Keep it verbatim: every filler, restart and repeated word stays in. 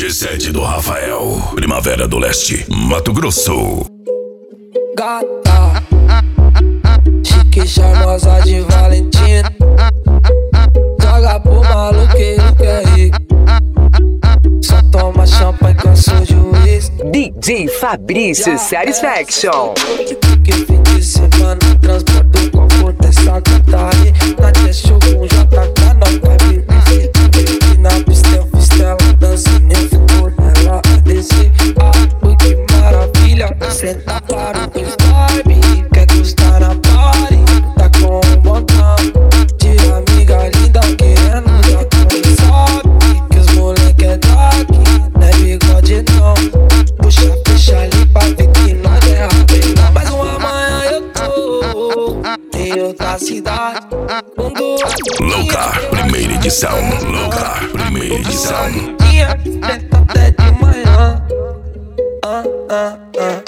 G sete do Rafael, Primavera do Leste, Mato Grosso. Gata, chique charmosa de Valentina, joga pro maluqueiro que é rico, só toma champanhe com seu juiz. D J Fabrício Satisfaction. Que fim de semana, transporta o copo dessa gata aí. Na testa com J K, não cabe me. Na pista eu fiz tela, dançando eu fico nela a descer. Ah, que maravilha, senta para o vibe. Quer gostar na party, tá com um montão de amiga linda querendo dar com sobe. Que os moleque é daqui, não é bigode não. Puxa, fecha ali pra ver que nós é rapela. Mas uma manhã eu tô em outra cidade. Loucar, primeira edição. Loucar, primeira edição. Dia, até de manhã. Ah, ah, ah.